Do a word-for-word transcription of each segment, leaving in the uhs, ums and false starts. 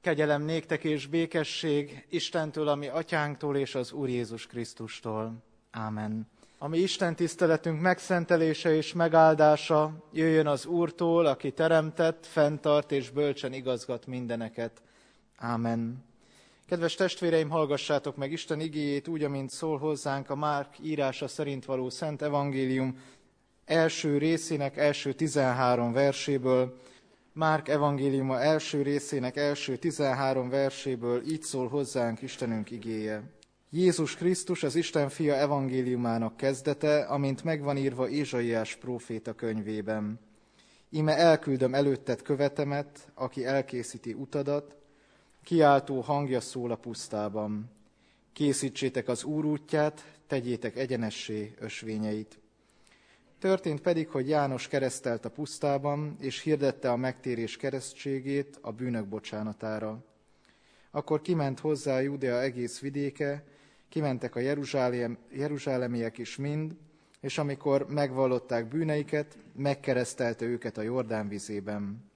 Kegyelem néktek és békesség Istentől, a mi atyánktól és az Úr Jézus Krisztustól. Ámen. A mi Isten tiszteletünk megszentelése és megáldása jöjjön az Úrtól, aki teremtett, fenntart és bölcsen igazgat mindeneket. Ámen. Kedves testvéreim, hallgassátok meg Isten igéjét úgy, amint szól hozzánk a Márk írása szerint való Szent Evangélium első részének első tizenhárom verséből. Márk evangéliuma első részének első tizenhárom verséből így szól hozzánk Istenünk igéje. Jézus Krisztus az Isten fia evangéliumának kezdete, amint megvan írva Ézsaiás próféta könyvében. Íme elküldöm előtted követemet, aki elkészíti utadat, kiáltó hangja szól a pusztában. Készítsétek az Úr útját, tegyétek egyenessé ösvényeit. Történt pedig, hogy János keresztelt a pusztában, és hirdette a megtérés keresztségét a bűnök bocsánatára. Akkor kiment hozzá Judea egész vidéke, kimentek a Jeruzsálem, jeruzsálemiek is mind, és amikor megvallották bűneiket, megkeresztelte őket a Jordán vizében.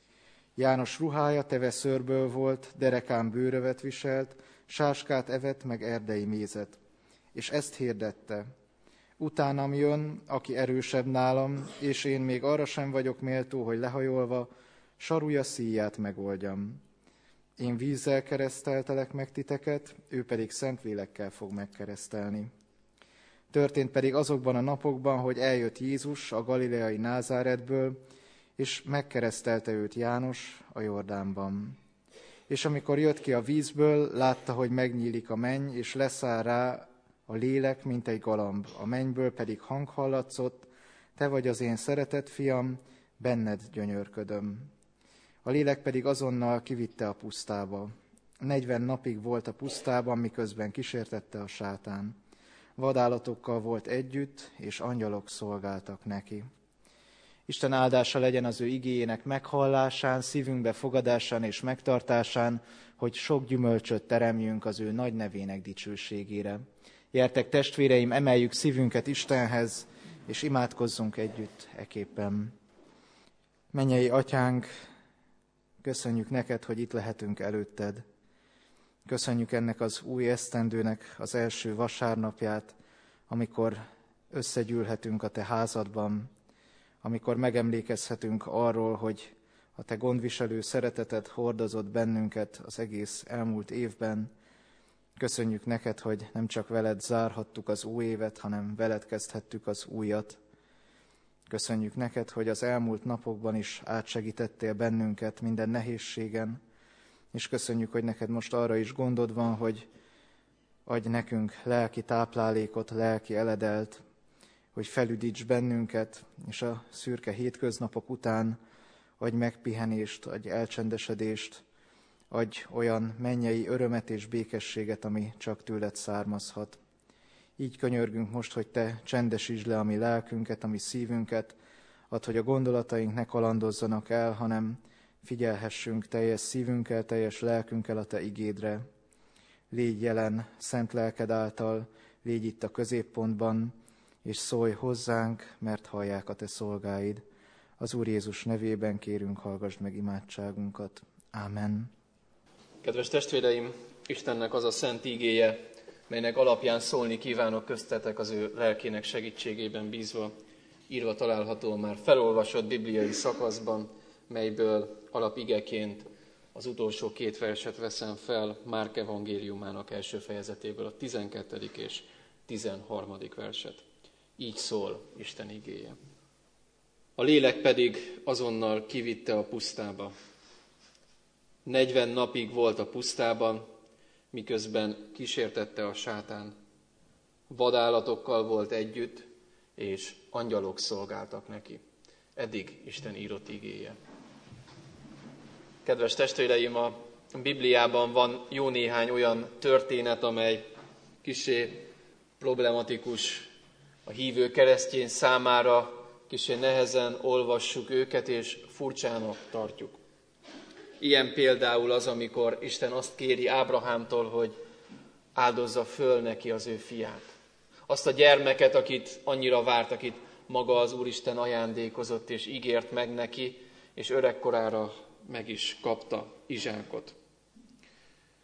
János ruhája teve szőrből volt, derekán bőrövet viselt, sáskát evett, meg erdei mézet. És ezt hirdette: utánam jön, aki erősebb nálam, és én még arra sem vagyok méltó, hogy lehajolva sarúja szíját megoldjam. Én vízzel kereszteltelek meg titeket, ő pedig Szentlélekkel fog megkeresztelni. Történt pedig azokban a napokban, hogy eljött Jézus a galileai Názáretből, és megkeresztelte őt János a Jordánban. És amikor jött ki a vízből, látta, hogy megnyílik a menny, és leszáll rá a lélek, mint egy galamb, a mennyből pedig hang hallatszott: te vagy az én szeretett fiam, benned gyönyörködöm. A lélek pedig azonnal kivitte a pusztába. Negyven napig volt a pusztában, miközben kísértette a sátán. Vadállatokkal volt együtt, és angyalok szolgáltak neki. Isten áldása legyen az ő igéjének meghallásán, szívünkbe fogadásán és megtartásán, hogy sok gyümölcsöt teremjünk az ő nagy nevének dicsőségére. Gyertek, testvéreim, emeljük szívünket Istenhez, és imádkozzunk együtt eképpen. Mennyei Atyánk, köszönjük neked, hogy itt lehetünk előtted. Köszönjük ennek az új esztendőnek az első vasárnapját, amikor összegyűlhetünk a te házadban, amikor megemlékezhetünk arról, hogy a te gondviselő szereteted hordozott bennünket az egész elmúlt évben. Köszönjük neked, hogy nem csak veled zárhattuk az új évet, hanem veled kezdhettük az újat. Köszönjük neked, hogy az elmúlt napokban is átsegítettél bennünket minden nehézségen, és köszönjük, hogy neked most arra is gondod van, hogy adj nekünk lelki táplálékot, lelki eledelt, hogy felüdíts bennünket, és a szürke hétköznapok után adj megpihenést, adj elcsendesedést, adj olyan mennyei örömet és békességet, ami csak tőled származhat. Így könyörgünk most, hogy te csendesítsd le a mi lelkünket, a mi szívünket, add, hogy a gondolataink ne kalandozzanak el, hanem figyelhessünk teljes szívünkkel, teljes lelkünkkel a te igédre. Légy jelen szent lelked által, légy itt a középpontban, és szólj hozzánk, mert hallják a te szolgáid. Az Úr Jézus nevében kérünk, hallgassd meg imádságunkat. Ámen. Kedves testvéreim, Istennek az a szent ígéje, melynek alapján szólni kívánok köztetek az ő lelkének segítségében bízva, írva található a már felolvasott bibliai szakaszban, melyből alapigeként az utolsó két verset veszem fel Márk evangéliumának első fejezetéből, a tizenkettedik és tizenharmadik verset. Így szól Isten igéje. A lélek pedig azonnal kivitte a pusztába. Negyven napig volt a pusztában, miközben kísértette a sátán. Vadállatokkal volt együtt, és angyalok szolgáltak neki. Eddig Isten írott igéje. Kedves testvéreim, a Bibliában van jó néhány olyan történet, amely kissé problematikus a hívő keresztény számára, kissé nehezen olvassuk őket, és furcsának tartjuk. Ilyen például az, amikor Isten azt kéri Ábrahámtól, hogy áldozza föl neki az ő fiát. Azt a gyermeket, akit annyira várt, akit maga az Úristen ajándékozott és ígért meg neki, és öregkorára meg is kapta, Izsákot.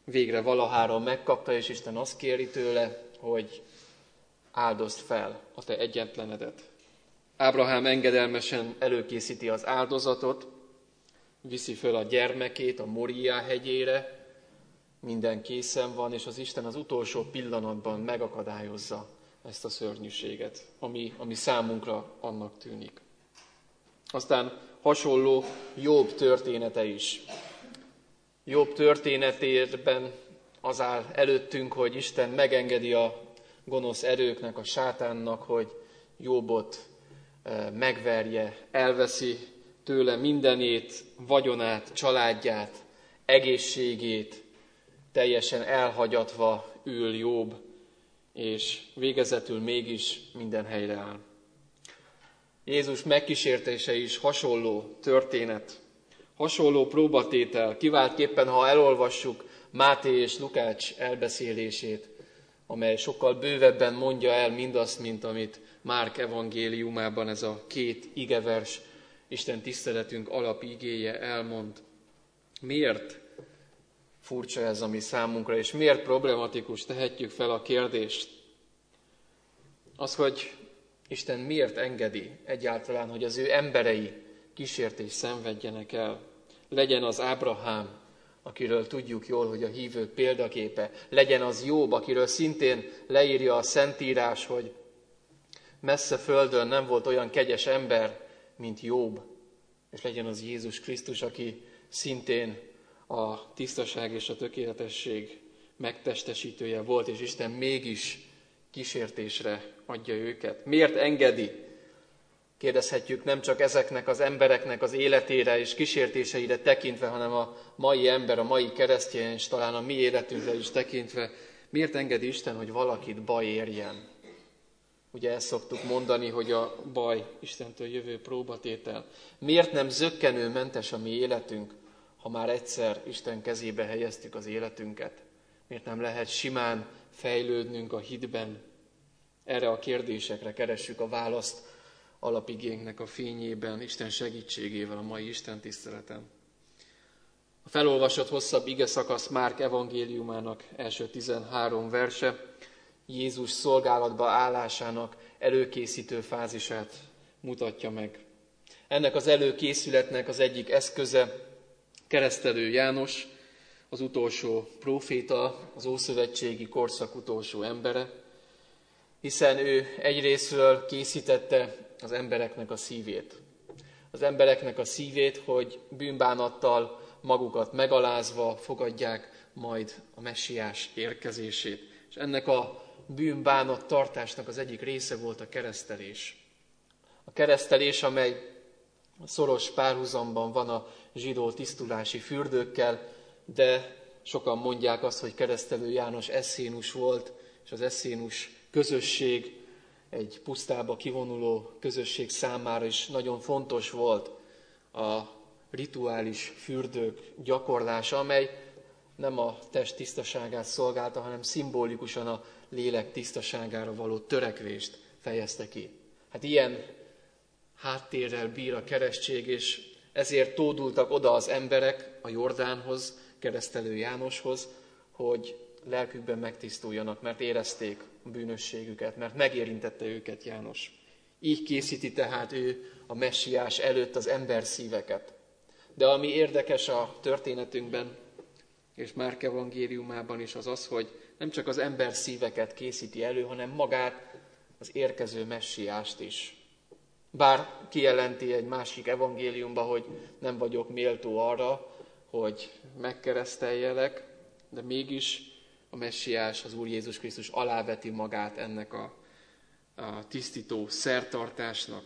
végre valahára megkapta, és Isten azt kéri tőle, hogy áldozd fel a te egyetlenedet. Ábrahám engedelmesen előkészíti az áldozatot, viszi föl a gyermekét a Moriá hegyére, minden készen van, és az Isten az utolsó pillanatban megakadályozza ezt a szörnyűséget, ami, ami számunkra annak tűnik. Aztán hasonló Jobb története is. Jobb történetében az áll előttünk, hogy Isten megengedi a gonosz erőknek, a sátánnak, hogy Jobbot megverje, elveszi tőle mindenét, vagyonát, családját, egészségét, teljesen elhagyatva ül Jobb, és végezetül mégis minden helyre áll. Jézus megkísértése is hasonló történet, hasonló próbatétel, kiváltképpen, ha elolvassuk Máté és Lukács elbeszélését, amely sokkal bővebben mondja el mindazt, mint amit Márk evangéliumában ez a két igevers, Isten tiszteletünk alapigéje elmond. Miért furcsa ez a mi számunkra, és miért problematikus, tehetjük fel a kérdést. Az, hogy Isten miért engedi egyáltalán, hogy az ő emberei kísértést szenvedjenek el. Legyen az Ábrahám, akiről tudjuk jól, hogy a hívők példaképe. Legyen az Jobb, akiről szintén leírja a Szentírás, hogy messze földön nem volt olyan kegyes ember, mint Jobb. És legyen az Jézus Krisztus, aki szintén a tisztaság és a tökéletesség megtestesítője volt, és Isten mégis kísértésre adja őket. Miért engedi? Kérdezhetjük nem csak ezeknek az embereknek az életére és kísértéseire tekintve, hanem a mai ember, a mai keresztény, és talán a mi életünkre is tekintve, miért engedi Isten, hogy valakit baj érjen? Ugye ezt szoktuk mondani, hogy a baj Istentől jövő próbatétel. Miért nem zökkenőmentes a mi életünk, ha már egyszer Isten kezébe helyeztük az életünket? Miért nem lehet simán fejlődnünk a hitben? Erre a kérdésekre keressük a választ alapigénknek a fényében, Isten segítségével a mai Isten tiszteleten. A felolvasott hosszabb ige szakasz Márk evangéliumának első tizenhárom verse Jézus szolgálatba állásának előkészítő fázisát mutatja meg. Ennek az előkészületnek az egyik eszköze Keresztelő János, az utolsó próféta, az ószövetségi korszak utolsó embere, hiszen ő egyrészről készítette az embereknek a szívét. Az embereknek a szívét, hogy bűnbánattal magukat megalázva fogadják majd a messiás érkezését. És ennek a bűnbánat tartásnak az egyik része volt a keresztelés. A keresztelés, amely szoros párhuzamban van a zsidó tisztulási fürdőkkel, de sokan mondják azt, hogy Keresztelő János esszénus volt, és az esszénus közösség, egy pusztába kivonuló közösség számára is nagyon fontos volt a rituális fürdők gyakorlása, amely nem a test tisztaságát szolgálta, hanem szimbolikusan a lélek tisztaságára való törekvést fejezte ki. Hát ilyen háttérrel bír a keresztség, és ezért tódultak oda az emberek a Jordánhoz, Keresztelő Jánoshoz, hogy lelkükben megtisztuljanak, mert érezték a bűnösségüket, mert megérintette őket János. Így készíti tehát ő a messiás előtt az ember szíveket. De ami érdekes a történetünkben, és Márk evangéliumában is, az az, hogy nem csak az ember szíveket készíti elő, hanem magát, az érkező messiást is. Bár kijelenti egy másik evangéliumban, hogy nem vagyok méltó arra, hogy megkereszteljelek, de mégis a messiás, az Úr Jézus Krisztus aláveti magát ennek a, a tisztító szertartásnak.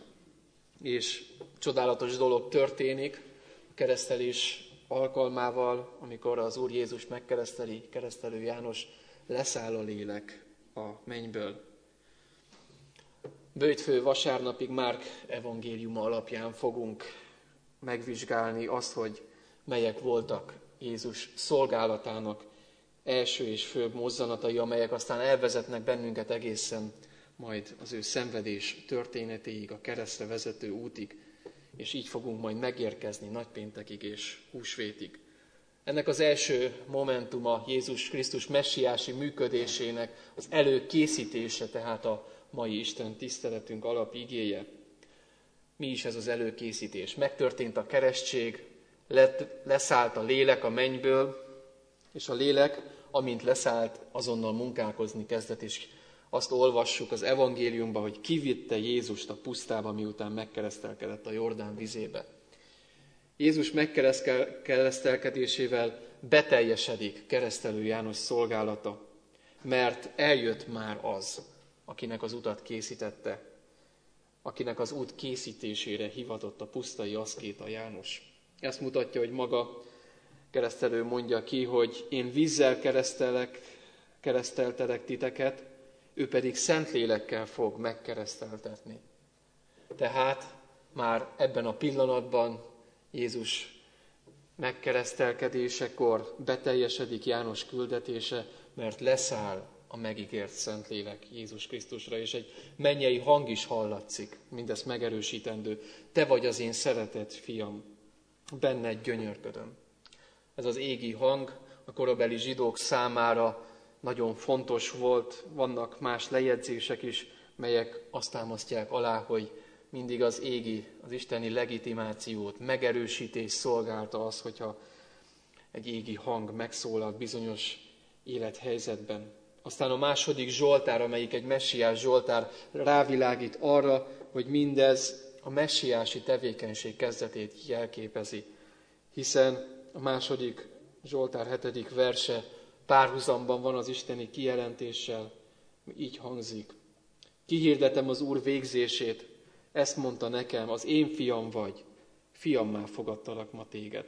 És csodálatos dolog történik a keresztelés alkalmával, amikor az Úr Jézus megkereszteli, Keresztelő János, leszáll a lélek a mennyből. Böjtfő vasárnapig Márk evangéliuma alapján fogunk megvizsgálni azt, hogy melyek voltak Jézus szolgálatának első és főbb mozzanatai, amelyek aztán elvezetnek bennünket egészen majd az ő szenvedés történetéig, a keresztre vezető útig, és így fogunk majd megérkezni nagypéntekig és húsvétig. Ennek az első momentuma Jézus Krisztus messiási működésének az előkészítése, tehát a mai Isten tiszteletünk alapigéje. Mi is ez az előkészítés? Megtörtént a keresztség, lett, leszállt a lélek a mennyből, és a lélek, amint leszállt, azonnal munkálkozni kezdett, és azt olvassuk az evangéliumban, hogy kivitte Jézust a pusztába, miután megkeresztelkedett a Jordán vizébe. Jézus megkeresztelkedésével beteljesedik Keresztelő János szolgálata, mert eljött már az, akinek az utat készítette, akinek az út készítésére hivatott a pusztai aszkéta János. Ezt mutatja, hogy maga keresztelő mondja ki, hogy én vízzel keresztelek, kereszteltelek titeket, ő pedig Szentlélekkel fog megkereszteltetni. Tehát már ebben a pillanatban Jézus megkeresztelkedésekor beteljesedik János küldetése, mert leszáll a megígért Szentlélek Jézus Krisztusra, és egy mennyei hang is hallatszik, mindezt megerősítendő. Te vagy az én szeretett fiam, benned gyönyörködöm. Ez az égi hang a korabeli zsidók számára nagyon fontos volt, vannak más lejegyzések is, melyek azt támasztják alá, hogy mindig az égi, az isteni legitimációt, megerősítés szolgálta az, hogyha egy égi hang megszólalt bizonyos élethelyzetben. Aztán a második zsoltár, amelyik egy messiás zsoltár, rávilágít arra, hogy mindez a messiási tevékenység kezdetét jelképezi. Hiszen a második zsoltár hetedik verse párhuzamban van az isteni kijelentéssel, így hangzik. Kihirdetem az Úr végzését, ezt mondta nekem, az én fiam vagy, fiammá fogadtalak ma téged.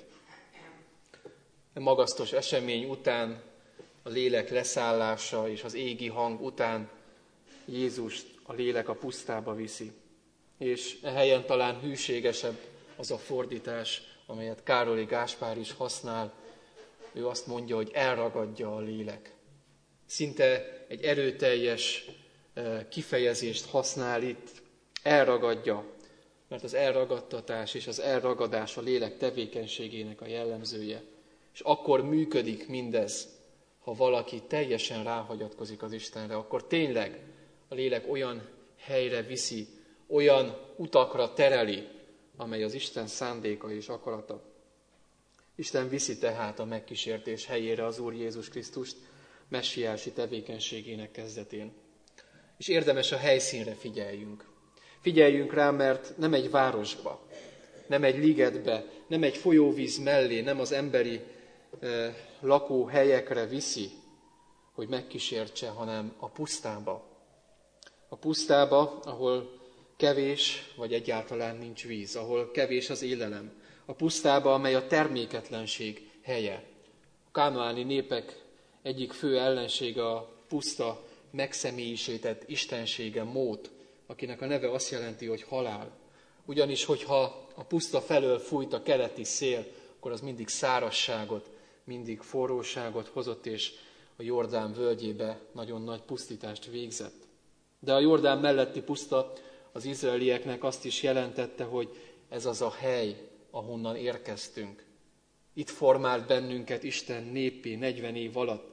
A magasztos esemény után, a lélek leszállása és az égi hang után Jézust a lélek a pusztába viszi. És e helyen talán hűségesebb az a fordítás, amelyet Károli Gáspár is használ. Ő azt mondja, hogy elragadja a lélek. Szinte egy erőteljes kifejezést használ itt, elragadja, mert az elragadtatás és az elragadás a lélek tevékenységének a jellemzője. És akkor működik mindez, ha valaki teljesen ráhagyatkozik az Istenre, akkor tényleg a lélek olyan helyre viszi, olyan utakra tereli, amely az Isten szándéka és akarata. Isten viszi tehát a megkísértés helyére az Úr Jézus Krisztust messiási tevékenységének kezdetén. És érdemes a helyszínre figyeljünk. Figyeljünk rá, mert nem egy városba, nem egy ligetbe, nem egy folyóvíz mellé, nem az emberi eh, lakóhelyekre viszi, hogy megkísértse, hanem a pusztába. A pusztába, ahol kevés, vagy egyáltalán nincs víz, ahol kevés az élelem. A pusztába, amely a terméketlenség helye. A kánaáni népek egyik fő ellensége a puszta megszemélyisített istensége, Mót, akinek a neve azt jelenti, hogy halál. Ugyanis, hogyha a puszta felől fújt a keleti szél, akkor az mindig szárazságot, mindig forróságot hozott, és a Jordán völgyébe nagyon nagy pusztítást végzett. De a Jordán melletti puszta az izraelieknek azt is jelentette, hogy ez az a hely, ahonnan érkeztünk. Itt formált bennünket Isten népé negyven év alatt.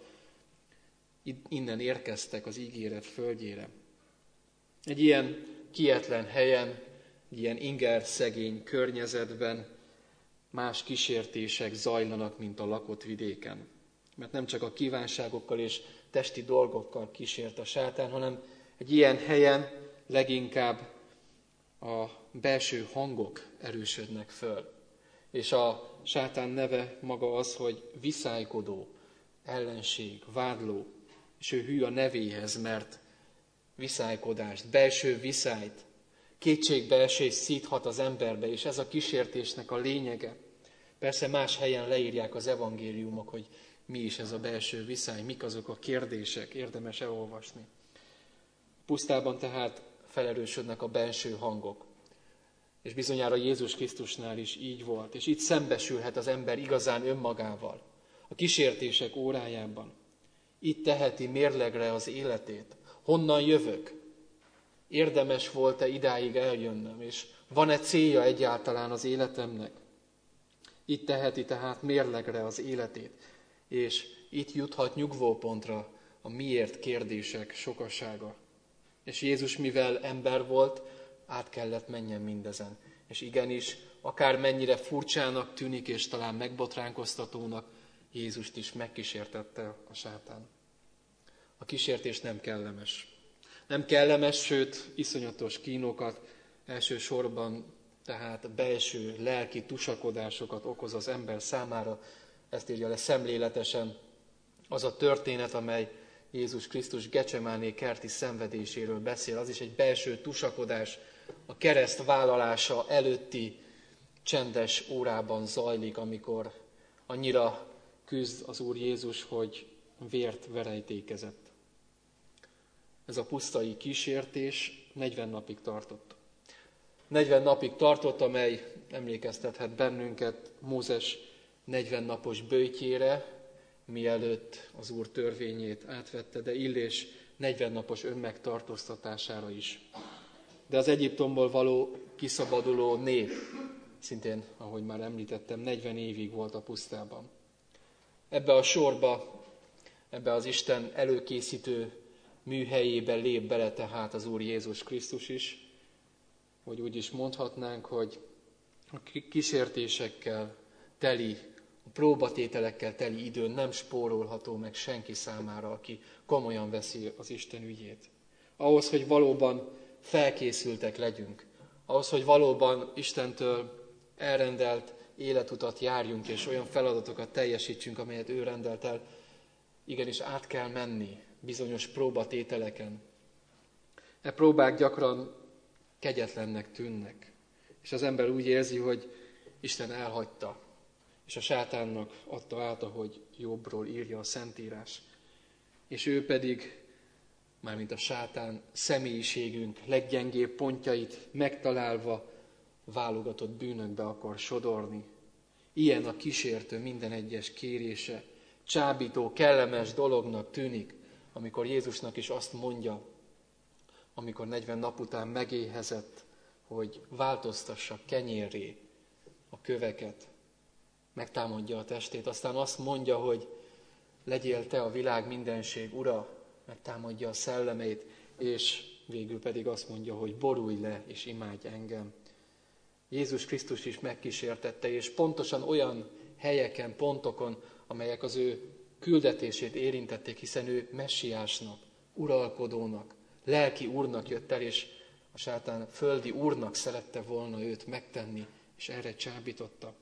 Innen érkeztek az ígéret földjére. Egy ilyen kietlen helyen, egy ilyen inger szegény környezetben más kísértések zajlanak, mint a lakott vidéken. Mert nem csak a kívánságokkal és testi dolgokkal kísért a sátán, hanem egy ilyen helyen leginkább a belső hangok erősödnek föl. És a sátán neve maga az, hogy viszálykodó, ellenség, vádló, és ő hű a nevéhez, mert viszálykodást, belső viszályt, kétségbeesést szíthat az emberbe, és ez a kísértésnek a lényege. Persze más helyen leírják az evangéliumok, hogy mi is ez a belső viszály, mik azok a kérdések, érdemes elolvasni. Pusztában tehát felerősödnek a belső hangok. És bizonyára Jézus Krisztusnál is így volt. És itt szembesülhet az ember igazán önmagával. A kísértések órájában. Itt teheti mérlegre az életét. Honnan jövök? Érdemes volt-e idáig eljönnöm? És van-e célja egyáltalán az életemnek? Itt teheti tehát mérlegre az életét, és itt juthat nyugvópontra a miért kérdések sokasága. És Jézus, mivel ember volt, át kellett menjen mindezen. És igenis, akár mennyire furcsának tűnik, és talán megbotránkoztatónak, Jézust is megkísértette a sátán. A kísértés nem kellemes. Nem kellemes, sőt, iszonyatos kínokat, elsősorban tehát belső lelki tusakodásokat okoz az ember számára. Ezt írja le szemléletesen az a történet, amely Jézus Krisztus Gecsemáné kerti szenvedéséről beszél. Az is egy belső tusakodás, a kereszt vállalása előtti csendes órában zajlik, amikor annyira küzd az Úr Jézus, hogy vért verejtékezett. Ez a pusztai kísértés negyven napig tartott. negyven napig tartott, amely emlékeztethet bennünket Mózes negyven napos böjtjére, mielőtt az Úr törvényét átvette, de Illés negyven napos önmegtartóztatására is. De az Egyiptomból való kiszabaduló nép, szintén, ahogy már említettem, negyven évig volt a pusztában. Ebbe a sorba, ebbe az Isten előkészítő műhelyébe lép bele tehát az Úr Jézus Krisztus is, hogy úgy is mondhatnánk, hogy a kísértésekkel teli, a próbatételekkel teli időn nem spórolható meg senki számára, aki komolyan veszi az Isten ügyét. Ahhoz, hogy valóban felkészültek legyünk, ahhoz, hogy valóban Istentől elrendelt életutat járjunk, és olyan feladatokat teljesítsünk, amelyet ő rendelt el, igenis át kell menni bizonyos próbatételeken. E próbák gyakran kegyetlennek tűnnek, és az ember úgy érzi, hogy Isten elhagyta, és a sátánnak adta át, ahogy Jobbról írja a Szentírás. És ő pedig, mármint a sátán, személyiségünk leggyengébb pontjait megtalálva válogatott bűnökbe akar sodorni. Ilyen a kísértő minden egyes kérése. Csábító, kellemes dolognak tűnik, amikor Jézusnak is azt mondja, amikor negyven nap után megéhezett, hogy változtassa kenyérré a köveket, megtámadja a testét, aztán azt mondja, hogy legyél te a világ mindenség ura, megtámadja a szellemét, és végül pedig azt mondja, hogy borulj le és imádj engem. Jézus Krisztus is megkísértette, és pontosan olyan helyeken, pontokon, amelyek az ő küldetését érintették, hiszen ő messiásnak, uralkodónak, lelki úrnak jött el, és a sátán földi úrnak szerette volna őt megtenni, és erre csábította.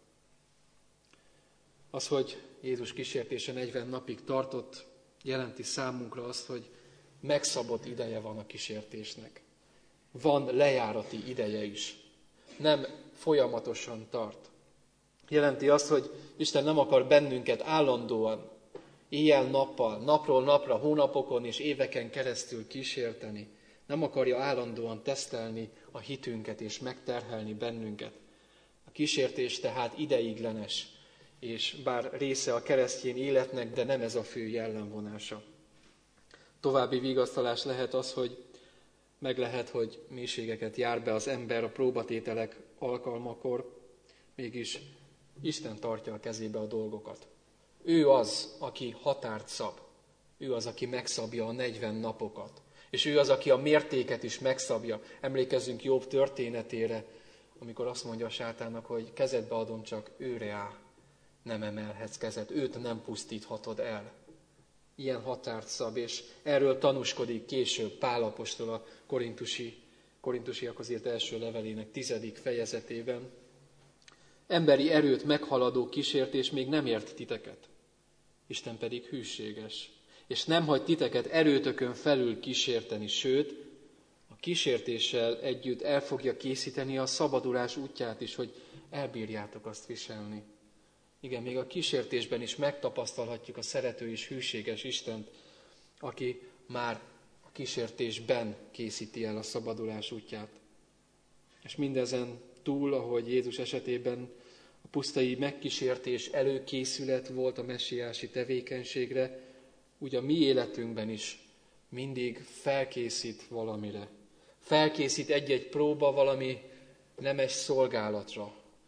Az, hogy Jézus kísértése negyven napig tartott, jelenti számunkra azt, hogy megszabott ideje van a kísértésnek. Van lejárati ideje is. Nem folyamatosan tart. Jelenti azt, hogy Isten nem akar bennünket állandóan, éjjel-nappal, napról napra, hónapokon és éveken keresztül kísérteni. Nem akarja állandóan tesztelni a hitünket és megterhelni bennünket. A kísértés tehát ideiglenes, és bár része a keresztény életnek, de nem ez a fő jellemvonása. További vigasztalás lehet az, hogy meg lehet, hogy mélységeket jár be az ember a próbatételek alkalmakor, mégis Isten tartja a kezébe a dolgokat. Ő az, aki határt szab. Ő az, aki megszabja a negyven napokat. És ő az, aki a mértéket is megszabja. Emlékezzünk Jobb történetére, amikor azt mondja a sátánnak, hogy kezedbe adom, csak őre áll. Nem emelhetsz kezed, őt nem pusztíthatod el. Ilyen határt szab, és erről tanúskodik később Pál apostol a korintusi, korintusiakhoz írt első levelének tizedik fejezetében. Emberi erőt meghaladó kísértés még nem ért titeket. Isten pedig hűséges, és nem hagy titeket erőtökön felül kísérteni, sőt, a kísértéssel együtt el fogja készíteni a szabadulás útját is, hogy elbírjátok azt viselni. Igen, még a kísértésben is megtapasztalhatjuk a szerető és hűséges Istent, aki már a kísértésben készíti el a szabadulás útját. És mindezen túl, ahogy Jézus esetében a pusztai megkísértés előkészület volt a messiási tevékenységre, úgy a mi életünkben is mindig felkészít valamire. Felkészít egy-egy próba valami nemes szolgálatra,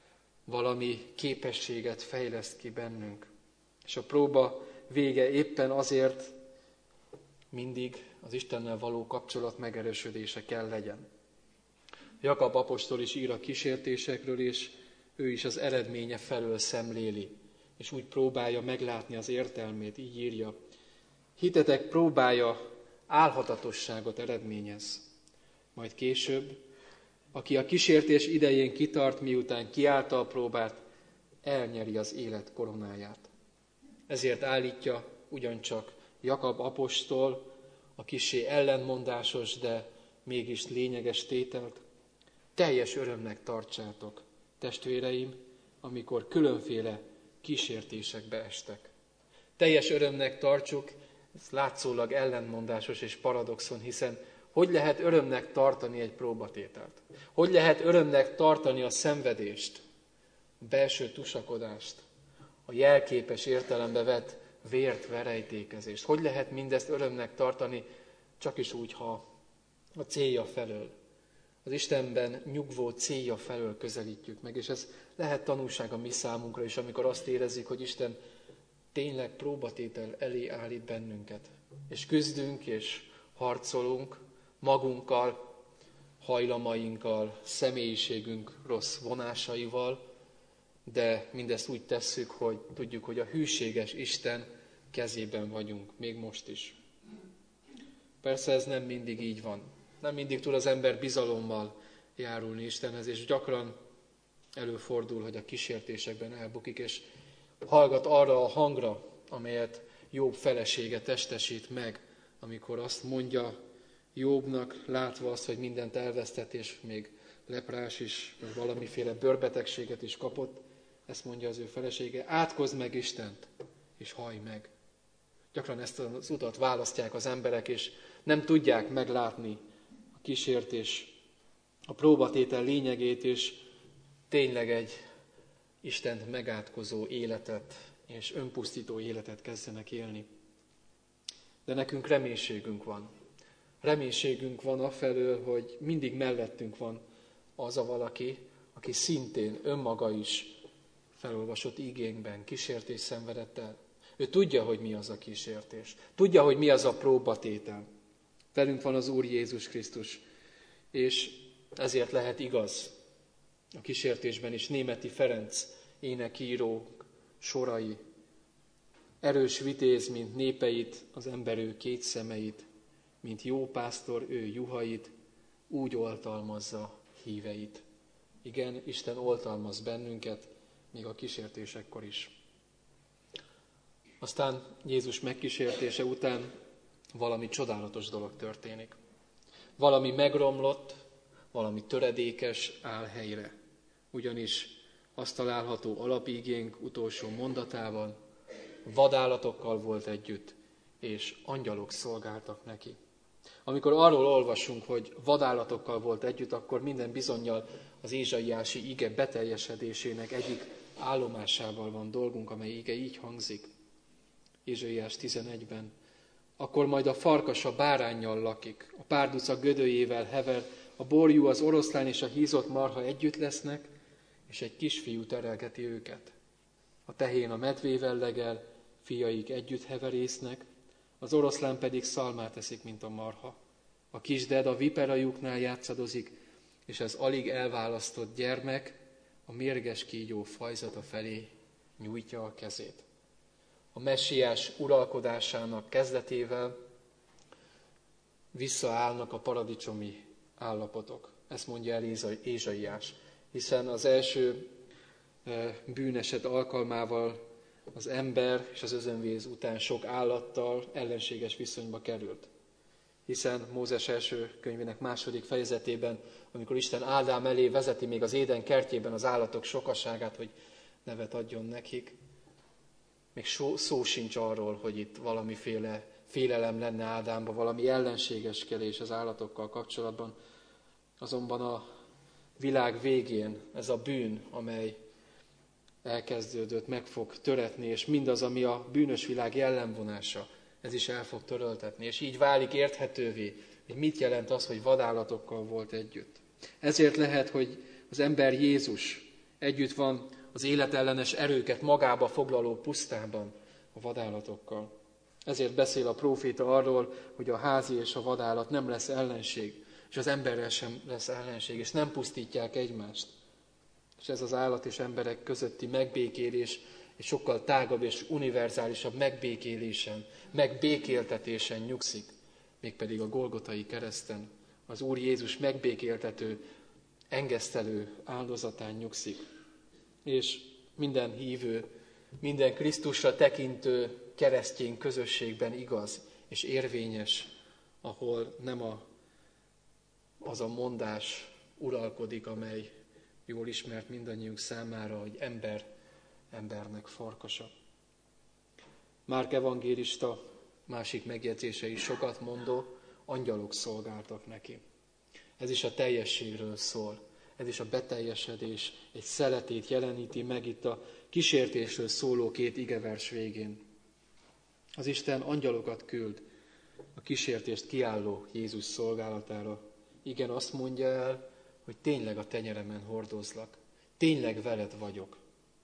valami képességet fejleszt ki bennünk. És a próba vége éppen azért mindig az Istennel való kapcsolat megerősödése kell legyen. Jakab apostol is ír a kísértésekről, és ő is az eredménye felől szemléli, és úgy próbálja meglátni az értelmét, így írja. Hitetek próbája álhatatosságot eredményez. Majd később, aki a kísértés idején kitart, miután kiállta a próbát, elnyeri az élet koronáját. Ezért állítja ugyancsak Jakab apostol a kissé ellenmondásos, de mégis lényeges tételt. Teljes örömnek tartsátok, testvéreim, amikor különféle kísértésekbe estek. Teljes örömnek tartsuk, ez látszólag ellenmondásos és paradoxon, hiszen hogy lehet örömnek tartani egy próbatételt? Hogy lehet örömnek tartani a szenvedést, a belső tusakodást, a jelképes értelembe vett vért, verejtékezést? Hogy lehet mindezt örömnek tartani, csak is úgy, ha a célja felől, az Istenben nyugvó célja felől közelítjük meg, és ez lehet tanulság a mi számunkra is, amikor azt érezzük, hogy Isten tényleg próbatétel elé állít bennünket. És küzdünk, és harcolunk magunkkal, hajlamainkkal, személyiségünk rossz vonásaival, de mindezt úgy tesszük, hogy tudjuk, hogy a hűséges Isten kezében vagyunk, még most is. Persze ez nem mindig így van. Nem mindig tud az ember bizalommal járulni Istenhez, és gyakran előfordul, hogy a kísértésekben elbukik, és hallgat arra a hangra, amelyet Jobb felesége testesít meg, amikor azt mondja Jobbnak, látva azt, hogy mindent elvesztett, és még leprás is, vagy valamiféle bőrbetegséget is kapott, ezt mondja az ő felesége, átkozd meg Istent, és hallj meg. Gyakran ezt az utat választják az emberek, és nem tudják meglátni a kísértés, a próbatétel lényegét, és tényleg egy Istent megátkozó életet és önpusztító életet kezdenek élni. De nekünk reménységünk van. Reménységünk van afelől, hogy mindig mellettünk van az a valaki, aki szintén önmaga is felolvasott igénkben kísértés szenvedett el. Ő tudja, hogy mi az a kísértés. Tudja, hogy mi az a próbatétel. Velünk van az Úr Jézus Krisztus, és ezért lehet igaz a kísértésben is Németi Ferenc énekíró sorai. Erős vitéz, mint népeit, az ember ő két szemeit, mint jó pásztor ő juhait, úgy oltalmazza híveit. Igen, Isten oltalmaz bennünket, még a kísértésekkor is. Aztán Jézus megkísértése után valami csodálatos dolog történik. Valami megromlott, valami töredékes áll helyre. Ugyanis azt található alapigénk utolsó mondatában, vadállatokkal volt együtt, és angyalok szolgáltak neki. Amikor arról olvasunk, hogy vadállatokkal volt együtt, akkor minden bizonnyal az ézsaiási ige beteljesedésének egyik állomásával van dolgunk, amely ige így hangzik. Ézsaiás tizenegyben. Akkor majd a farkas a báránnyal lakik, a párduca gödőjével hever, a borjú, az oroszlán és a hízott marha együtt lesznek, és egy kisfiú terelgeti őket. A tehén a medvével legel, fiaik együtt heverésznek, az oroszlán pedig szalmát eszik, mint a marha. A kisded a viperajuknál játszadozik, és az alig elválasztott gyermek a mérges kígyó fajzata felé nyújtja a kezét. A messiás uralkodásának kezdetével visszaállnak a paradicsomi állapotok. Ezt mondja el Ézsaiás, hiszen az első bűneset alkalmával az ember és az özönvíz után sok állattal ellenséges viszonyba került. Hiszen Mózes első könyvének második fejezetében, amikor Isten Ádám elé vezeti még az Éden kertjében az állatok sokaságát, hogy nevet adjon nekik, még szó, szó sincs arról, hogy itt valamiféle félelem lenne Ádámban, valami ellenségeskedés az állatokkal kapcsolatban. Azonban a világ végén ez a bűn, amely elkezdődött, meg fog töretni, és mindaz, ami a bűnös világ jellemvonása, ez is el fog töröltetni, és így válik érthetővé, hogy mit jelent az, hogy vadállatokkal volt együtt. Ezért lehet, hogy az ember Jézus Együtt van az életellenes erőket magába foglaló pusztában a vadállatokkal. Ezért beszél a próféta arról, hogy a házi és a vadállat nem lesz ellenség, és az emberrel sem lesz ellenség, és nem pusztítják egymást. És ez az állat és emberek közötti megbékélés egy sokkal tágabb és univerzálisabb megbékélésen, megbékéltetésen nyugszik, mégpedig a Golgotai kereszten, az Úr Jézus megbékéltető, engesztelő áldozatán nyugszik. És minden hívő, minden Krisztusra tekintő keresztény közösségben igaz és érvényes, ahol nem a, az a mondás uralkodik, amely jól ismert mindannyiunk számára, hogy ember embernek farkasa. Márk evangélista másik megjegyzése is sokat mondó, angyalok szolgáltak neki. Ez is a teljességről szól. Ez is a beteljesedés egy szeletét jeleníti meg itt a kísértésről szóló két igevers végén. Az Isten angyalokat küld a kísértést kiálló Jézus szolgálatára. Igen, azt mondja el, hogy tényleg a tenyeremen hordozlak. Tényleg veled vagyok.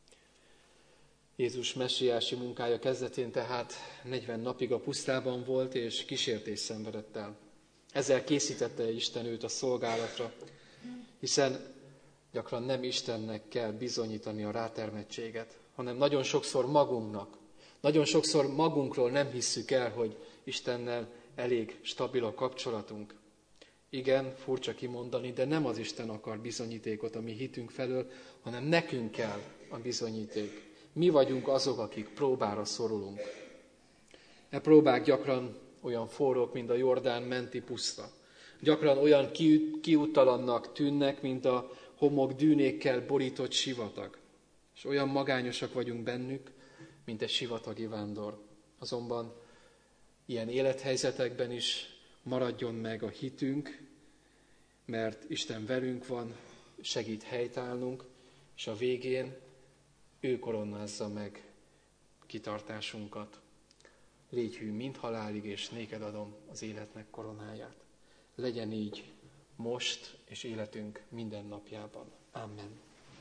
Jézus messiási munkája kezdetén tehát negyven napig a pusztában volt, és kísértést szenvedett el. Ezzel készítette Isten őt a szolgálatra, hiszen gyakran nem Istennek kell bizonyítani a rátermettséget, hanem nagyon sokszor magunknak. Nagyon sokszor magunkról nem hisszük el, hogy Istennel elég stabil a kapcsolatunk. Igen, furcsa kimondani, de nem az Isten akar bizonyítékot a mi hitünk felől, hanem nekünk kell a bizonyíték. Mi vagyunk azok, akik próbára szorulunk. E próbák gyakran olyan forrók, mint a Jordán menti puszta. Gyakran olyan kiúttalannak tűnnek, mint a homok dűnékkel borított sivatag. És olyan magányosak vagyunk bennük, mint egy sivatagi vándor. Azonban ilyen élethelyzetekben is maradjon meg a hitünk, mert Isten velünk van, segít helytállnunk, és a végén ő koronázza meg kitartásunkat. Légy hű mind halálig, és néked adom az életnek koronáját. Legyen így most és életünk minden napjában. Amen.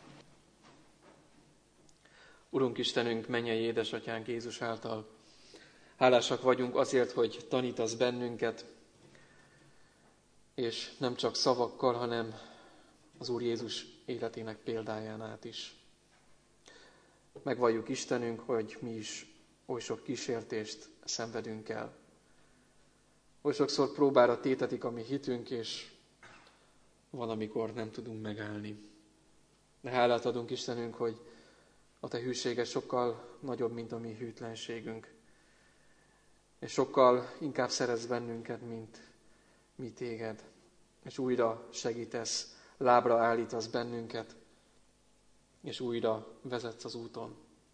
Urunk Istenünk, mennyei édesatyánk Jézus által, hálásak vagyunk azért, hogy tanítasz bennünket, és nem csak szavakkal, hanem az Úr Jézus életének példáján át is. Megvalljuk Istenünk, hogy mi is oly sok kísértést szenvedünk el. Oly sokszor próbára tétetik a mi hitünk, és van, amikor nem tudunk megállni. De hálát adunk Istenünk, hogy a Te hűséged sokkal nagyobb, mint a mi hűtlenségünk. És sokkal inkább szeretsz bennünket, mint mi téged. És újra segítesz, lábra állítasz bennünket, és újra vezetsz az úton.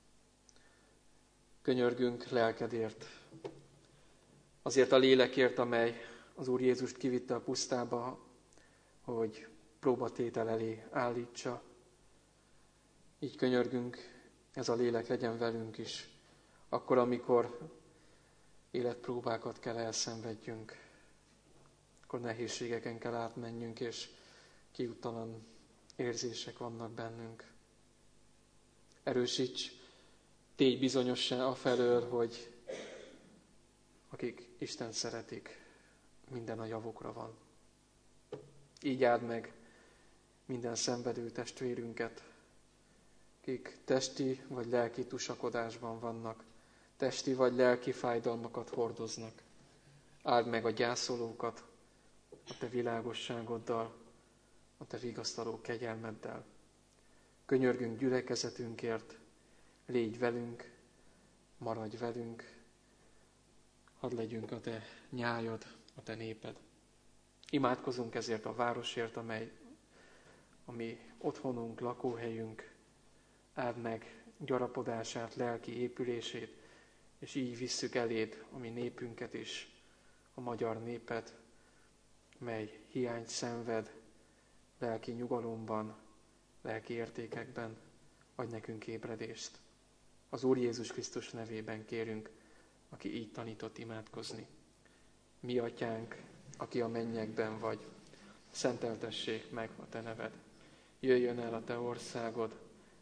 Könyörgünk lelkedért, azért a lélekért, amely az Úr Jézust kivitte a pusztába, hogy próbatétel elé állítsa. Így könyörgünk, ez a lélek legyen velünk is, akkor, amikor életpróbákat kell elszenvedjünk, akkor nehézségeken kell átmenjünk, és kiúttalan érzések vannak bennünk. Erősíts, tégy bizonyossá afelől, hogy akik Isten szeretik, minden a javukra van. Így áld meg minden szenvedő testvérünket, akik testi vagy lelki tusakodásban vannak, testi vagy lelki fájdalmakat hordoznak. Áld meg a gyászolókat a Te világosságoddal, a Te vigasztaló kegyelmeddel. Könyörgünk gyülekezetünkért, légy velünk, maradj velünk, hadd legyünk a Te nyájad, a Te néped. Imádkozunk ezért a városért, amely a mi otthonunk, lakóhelyünk, áld meg gyarapodását, lelki épülését, és így visszük eléd a mi népünket is, a magyar népet, mely hiányt szenved lelki nyugalomban, lelki értékekben. Adj nekünk ébredést. Az Úr Jézus Krisztus nevében kérünk, aki így tanított imádkozni. Mi atyánk, aki a mennyekben vagy, szenteltessék meg a Te neved. Jöjjön el a Te országod,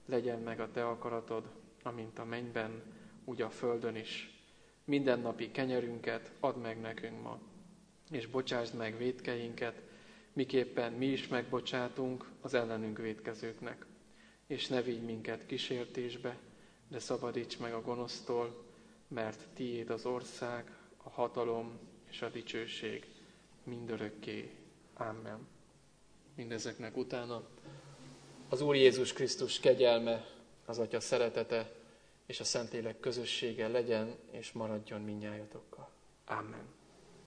legyen meg a te akaratod, amint a mennyben, úgy a földön is. Mindennapi kenyerünket add meg nekünk ma, és bocsásd meg vétkeinket, miképpen mi is megbocsátunk az ellenünk vétkezőknek. És ne vigy minket kísértésbe, de szabadíts meg a gonosztól, mert tiéd az ország, a hatalom és a dicsőség mindörökké. Amen. Mindezeknek utána az Úr Jézus Krisztus kegyelme, az Atya szeretete és a Szentlélek közössége legyen és maradjon mindnyájatokkal. Amen.